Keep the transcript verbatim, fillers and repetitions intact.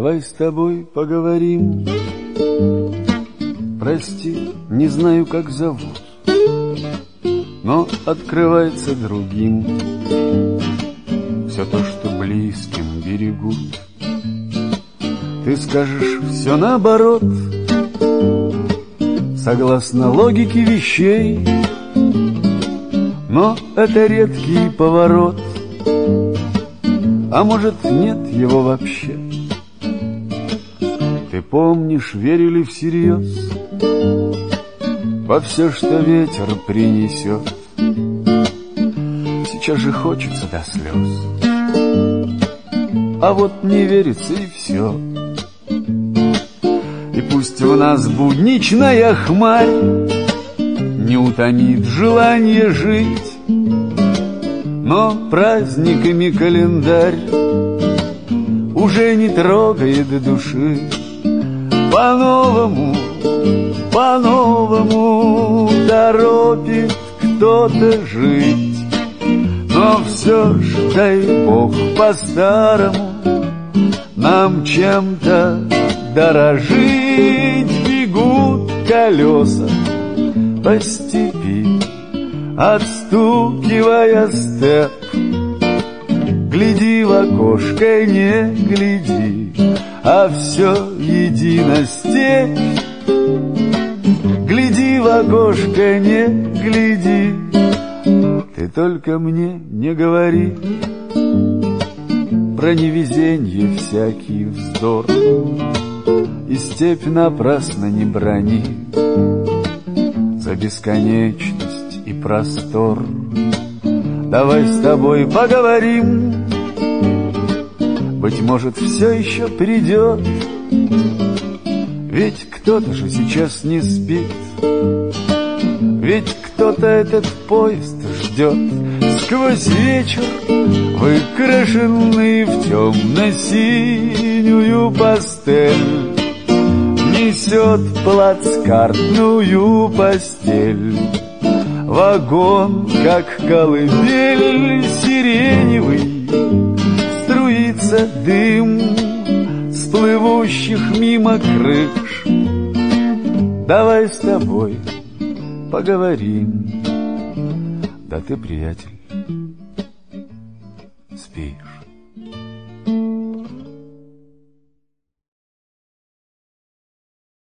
Давай с тобой поговорим. Прости, не знаю, как зовут, но открывается другим все то, что близким берегут. Ты скажешь все наоборот, согласно логике вещей, но это редкий поворот, а может, нет его вообще. Ты помнишь, верили всерьез во все, что ветер принесет. Сейчас же хочется до слез, а вот не верится и все. И пусть в нас будничная хмарь не утомит желание жить, но праздниками календарь уже не трогает души. По-новому, по-новому торопит кто-то жить, но все ж, дай Бог, по-старому нам чем-то дорожить. Бегут колеса по степи, отстукивая степ. Гляди в окошко, не гляди, а все едино степь. Гляди в окошко, не гляди, ты только мне не говори про невезенье всякий вздор, и степь напрасно не брони за бесконечность и простор. Давай с тобой поговорим, быть может, все еще придет, ведь кто-то же сейчас не спит, ведь кто-то этот поезд ждет. Сквозь вечер, выкрашенный в темно-синюю пастель, несет плацкартную постель. Вагон, как колыбель сиреневый, струится дым с плывущих мимо крыш. Давай с тобой поговорим. Да ты, приятель,